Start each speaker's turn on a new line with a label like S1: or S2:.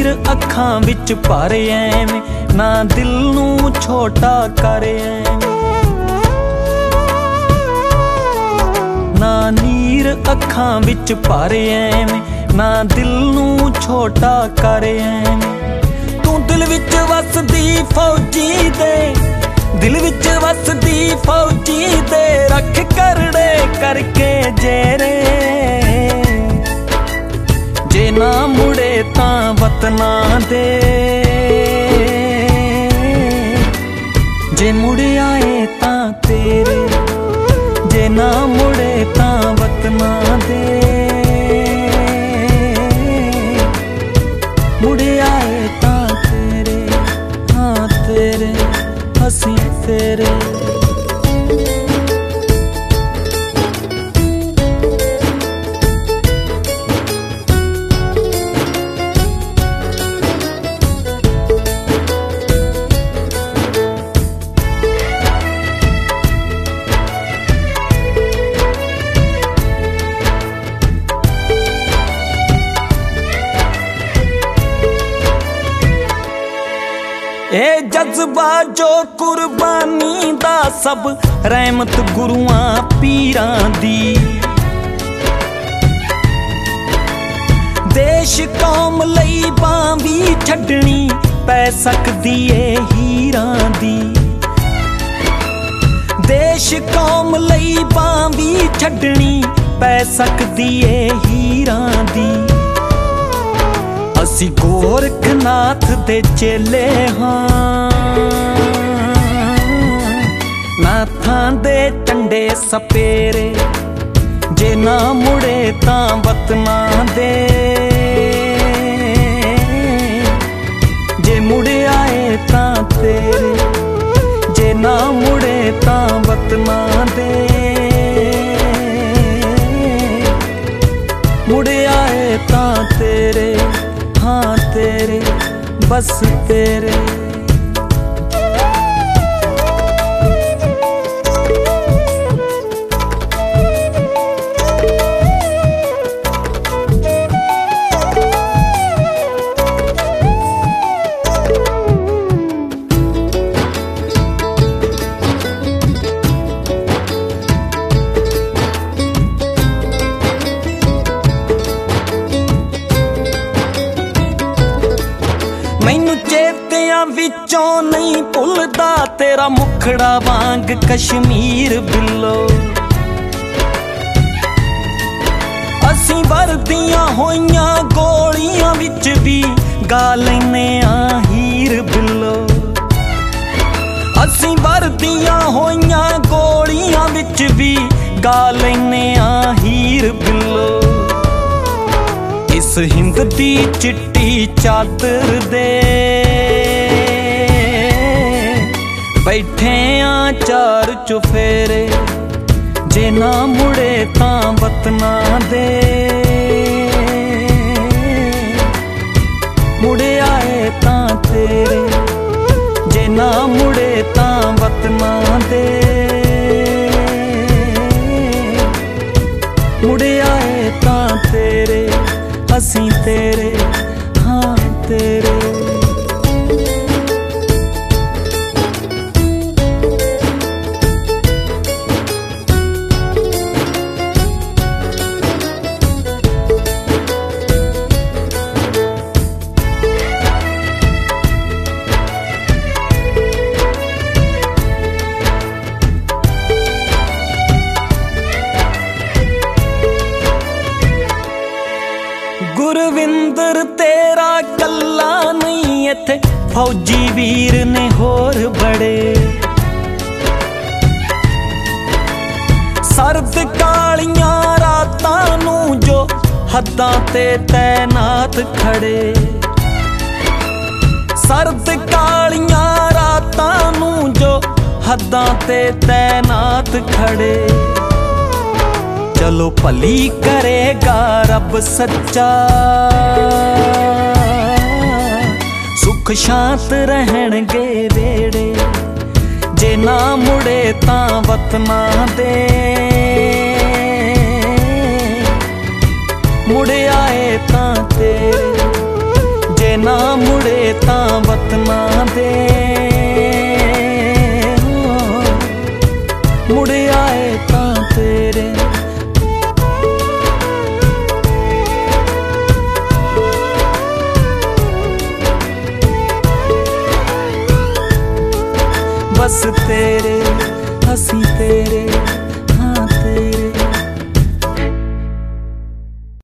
S1: अखां विच भर ऐवें, ना दिल नूं छोटा कर ऐवें। ना नीर अखां विच भर ऐवें, ना दिल नूं छोटा कर ऐवें। तू दिल विच वसदी फौजी दे, दिल विच वसदी फौजी दे, रख करड़े करके जेरे। जे ना मुड़े तां वतना दे, जे मुड़ आए तां तेरे। जे ना मुड़े तां वतना दे, मुड़ आए तां तेरे। हाँ तेरे, हसी तेरे। ए जज्बा जो कुर्बानी दा, सब रहमत गुरुआं पीरां दी। देश कौम लई बां भी छड्डनी पै सकदी ए हीरां दी। देश कौम लई बां भी छड्डनी पै सकदी ए हीरां दी। असी गोरखनाथ दे चेले हाँ, नाथां दे टंडे सपेरे। जे ना मुड़े तां वतना दे, जे मुड़ आए तां तेरे। जे ना मुड़े तां वतना दे, मुड़ आए तां तेरे। हाँ तेरे, बस तेरे। मैनू चेतियां विचों नहीं भुलदा तेरा मुखड़ा वांग कश्मीर बिल्लो। असी वरदियां होइयां गोलियां विच भी गा लैने आ हीर बिल्लो। असी वरदियां होइयां गोलियां विच भी गा लैने आ हीर बिल्लो। इस हिंद दी चिट्टी चादर दे बैठे आ चार चुफेरे। जे ना मुड़े तां वतना दे, मुड़ आए तां तेरे। जे ना मुड़े तां वतना दे, मुड़ आए तां तेरे। हसी तेरे, हाँ तेरे। गुरविंदर तेरा कल्ला नहीं इत्थे, फौजी वीर ने होर बड़े। सर्द कालियां रातां नूं जो हद्दां ते तैनात खड़े। सर्द कालियां रातां नूं जो हद्दां ते तैनात खड़े। चलो भली करेगा रब सच्चा, सुख शांत रहणगे वेड़े। जे ना मुड़े तां वतना दे, मुड़ आए तां तेरे। जे ना बस तेरे